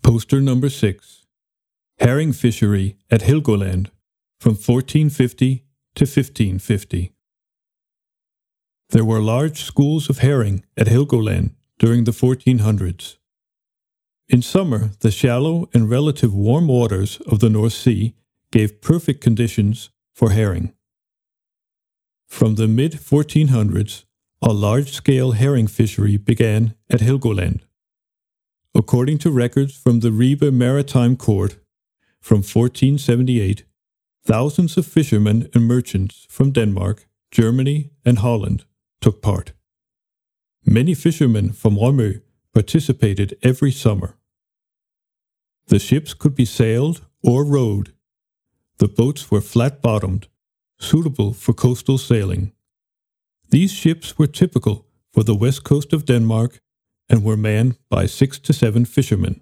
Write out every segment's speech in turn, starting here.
Poster number 6. Herring fishery at Helgoland from 1450 to 1550. There were large schools of herring at Helgoland during the 1400s. In summer, the shallow and relative warm waters of the North Sea gave perfect conditions for herring. From the mid-1400s, a large-scale herring fishery began at Helgoland. According to records from the Ribe Maritime Court from 1478, thousands of fishermen and merchants from Denmark, Germany, and Holland took part. Many fishermen from Rømø participated every summer. The ships could be sailed or rowed. The boats were flat-bottomed, suitable for coastal sailing. These ships were typical for the west coast of Denmark and were manned by 6 to 7 fishermen.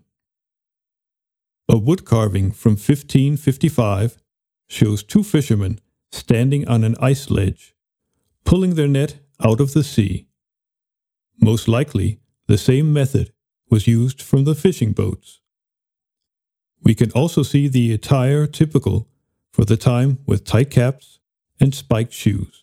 A wood carving from 1555 shows 2 fishermen standing on an ice ledge, pulling their net out of the sea. Most likely, the same method was used from the fishing boats. We can also see the attire typical for the time with tight caps and spiked shoes.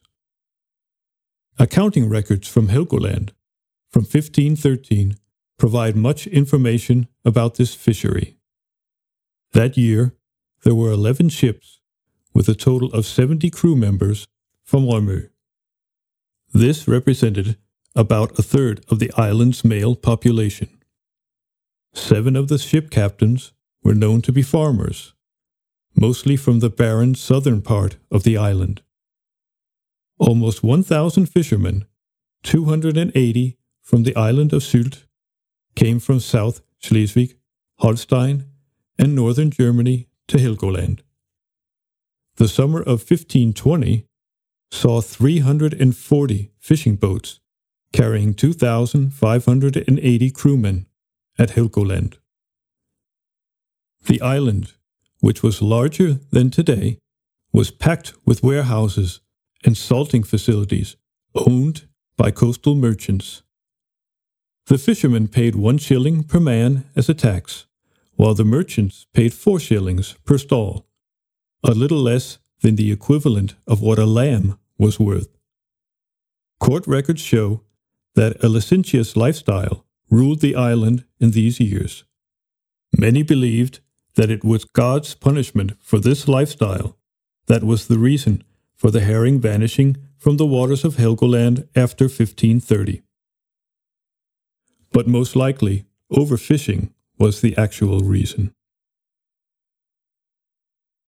Accounting records from Helgoland from 1513 provide much information about this fishery. That year, there were 11 ships with a total of 70 crew members from Rømø. This represented about a third of the island's male population. 7 of the ship captains were known to be farmers, mostly from the barren southern part of the island. Almost 1,000 fishermen, 280 from the island of Sylt, came from South Schleswig, Holstein, and northern Germany to Helgoland. The summer of 1520 saw 340 fishing boats carrying 2,580 crewmen at Helgoland. The island, which was larger than today, was packed with warehouses and salting facilities owned by coastal merchants. The fishermen paid 1 shilling per man as a tax, while the merchants paid 4 shillings per stall, a little less than the equivalent of what a lamb was worth. Court records show that a licentious lifestyle ruled the island in these years. Many believed that it was God's punishment for this lifestyle that was the reason for the herring vanishing from the waters of Helgoland after 1530. But most likely, overfishing was the actual reason.